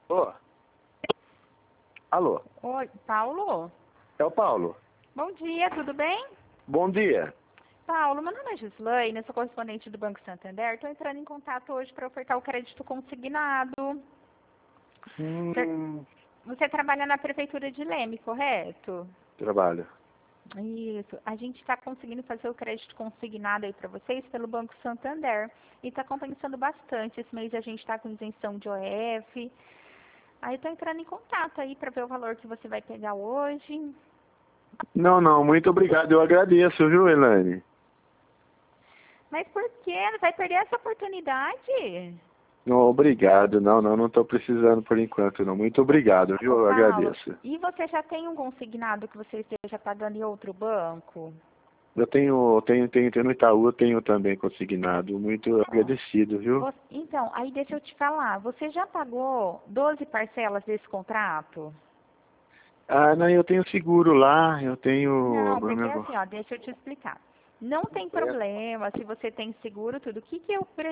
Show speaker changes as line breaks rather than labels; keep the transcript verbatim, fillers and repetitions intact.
Ô, alô,
Oi, Paulo?
é o Paulo.
Bom dia, tudo bem?
Bom dia.
Paulo, meu nome é Gislaine, eu sou correspondente do Banco Santander. Estou entrando em contato hoje para ofertar o crédito consignado.
Hum,
Você trabalha na Prefeitura de Leme, correto?
trabalho.
Isso. A gente está conseguindo fazer o crédito consignado aí para vocês pelo Banco Santander. E está compensando bastante. Esse mês a gente está com isenção de O F. Aí estou entrando em contato aí para ver o valor que você vai pegar hoje.
Não, não, muito obrigado. Eu agradeço, viu, Elaine?
Mas por quê? Não vai perder essa oportunidade?
Não, obrigado. Não, não, não estou precisando por enquanto, não. Muito obrigado, viu?
Ô,
Eu
Paulo,
agradeço.
e você já tem um consignado que você esteja pagando em outro banco?
Eu tenho, tenho, tenho, tenho no Itaú, eu tenho também consignado. Muito
Ó,
agradecido, viu?
vo- então, aí deixa eu te falar, você já pagou doze parcelas desse contrato?
Ah, não, eu tenho seguro lá, eu tenho...
Não, porque assim, ó, deixa eu te explicar. Não tem problema se você tem seguro, tudo. O que que eu